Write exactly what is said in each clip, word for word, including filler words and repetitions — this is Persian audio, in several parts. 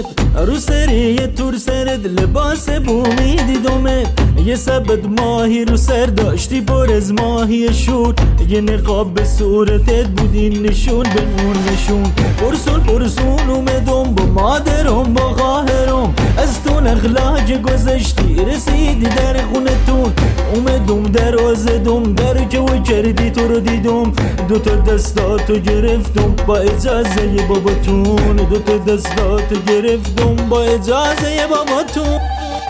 رو سری تور سرد لباس بومی دیدمه، یه سبد ماهی رو سر داشتی پر از ماهی شور، یه نقاب به صورتت بودی نشون به نور نشون. پرسون پرسون اومدم با مادرم با خواهرم، از تو نخلاج گذشتی رسیدی در خونتون. اومدم در آزدم در جو کردی تو رو دیدم، دوتا دستاتو گرفتم با اجازه باباتون، دوتا دستاتو گرفتم با اجازه باباتون.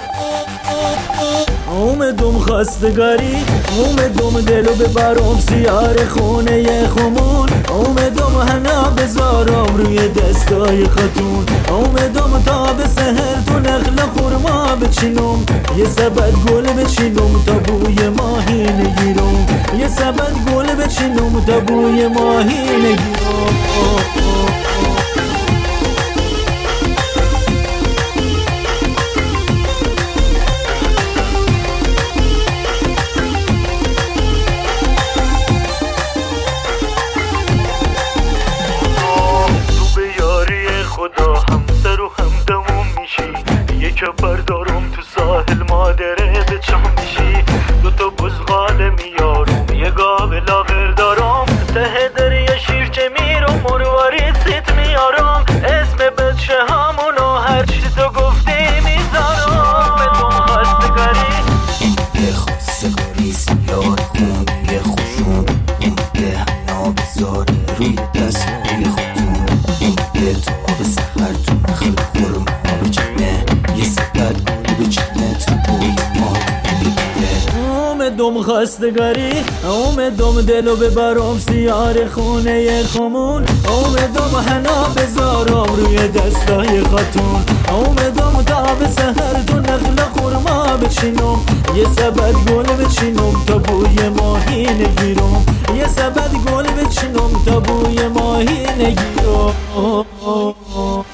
اومدم خواستگاری، اومدم دلو ببرم سیار خونه خمون، اومدم حنا بذارم روی دستای خاتون، اومدم تا به سحر تو نخل خورما بچینم، یه سبد گل بچینم تا بوی ماهی نگیرم، یه سبد گل بچینم تا بوی ماهی نگیرم. خدا همسر و همدمون میشی، یه کپر دارم تو ساحل مادره به چم میشی، دوتا بزغال میارم یه گاو لاغر دارم، ته دری شیرچه میرم مرواری سیت میارم، اسم بچه همونو هر چی تو گفتی میذارم. بدون خواستگاری یه خواستگاری سیار خون یه خوشون، یه حنا بذاره روی دستای خودتون، یه تا به سحر تو نخل خورم آب جنه، یه سبت گل به جنه تو بوی ماه بگیره. اومدم خواستگاری، اومدم دلو ببرم سیار خونه خمون، اومدم حنا بذارم روی دستای خاتون، اومدم تا به سحر تو نخل خورما بچینم، یه سبد گل بچینم تا بوی ماهی نگیرم، یه سبد گل بچینم تا بوی ماهی نگیرم.